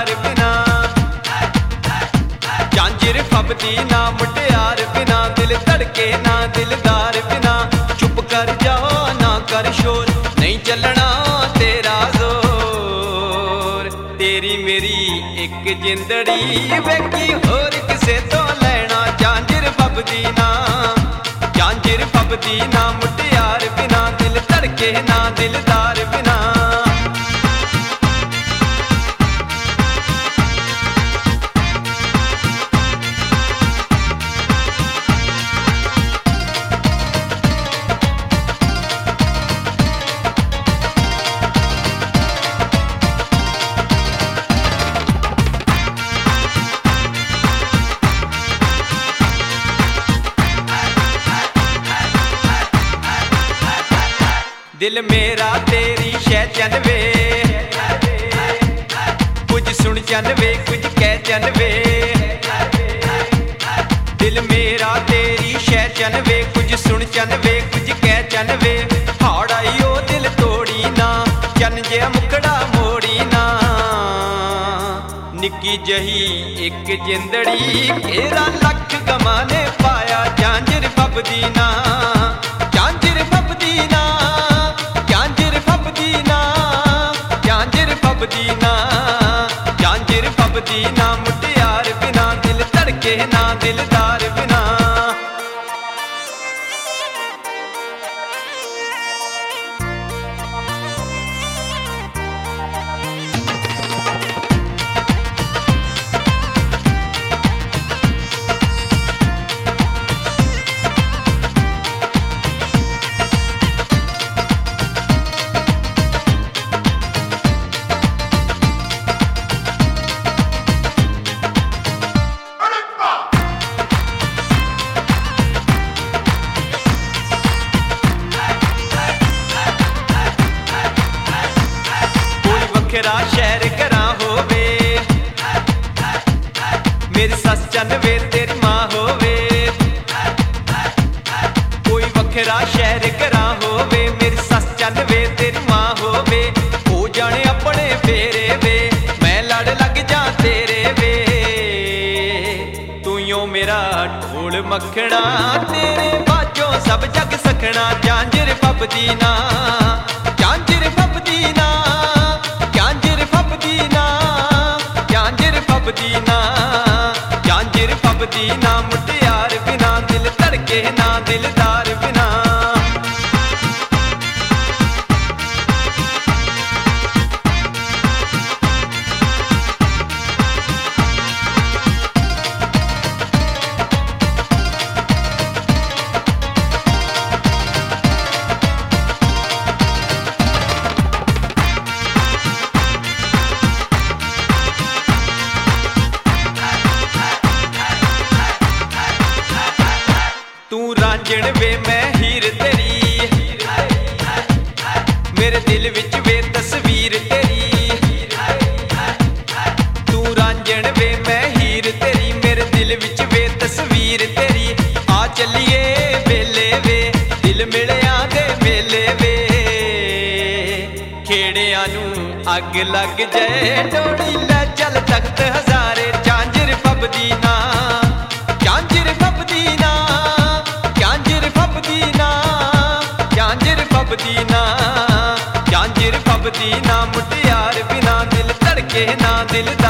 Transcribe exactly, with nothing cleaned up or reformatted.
दिलदार बिना, झांझर फबदी ना मुटियार बिना, दिल धड़के ना दिलदार बिना। चुप कर जाओ ना कर शोर, नहीं चलना तेरा जोर। तेरी मेरी एक जिंदड़ी वेखी होर किसे तो लेना, झांझर फबदी ना, झांझर फबदी ना मुटियार बिना, दिल धड़के ना दिलदार बिना। दिल मेरा तेरी शह चन वे, कुछ सुन चन वे कुछ कह चन वे। दिल मेरा तेरी शह चन वे, कुछ सुन चन वे कुछ कह चन वे। हाड़ आई ओ दिल तोड़ी ना, चन जे मुकड़ा मोड़ी ना। निक्की जही एक जिंदड़ी घेरा लख गमा ने पाया, झांझर फबदी ना, झांझर फबदी ना, फबदी ना, झांझर फबदी ना मुटियार बिना, दिल धड़के ना दिलदार बिना। वखरा शहर घरा होवे, मेरी सस चन वे तेरी मां होवे। कोई वखरा शहर घरा होवे, मेरी सस चन वे तेरी मां होवे। हो जाने अपने फेरे वे, मैं लड़ लग जा तेरे वे। तू यो मेरा ढोल मखना, तेरे बाजों सब जग सखना। झांझर फबदी ना, झांझर फबदी ना, झांझर फबदी ना, झांझर फबदी ना, झांझर फबदी ना मुटियार बिना, दिल धड़के ना दिलदार बिना। तू रांझण वे मैं हीर तेरी, मेरे दिल विच वे तस्वीर तेरी। तू रांझण वे मैं हीर तेरी, मेरे दिल विच वे तस्वीर तेरी। आ चलिए वेले वे, दिल मिलिया दे वेले वे। खेड़िया नू अग लग जाए, डोली लै चल तख्त हजारे। झांझर फबदी ना, झांझर फबदी ना, झांझर फबदी ना, झांझर फबदी ना, झांझर फबदी ना मुटियार बिना, दिल धड़के ना दिलदार।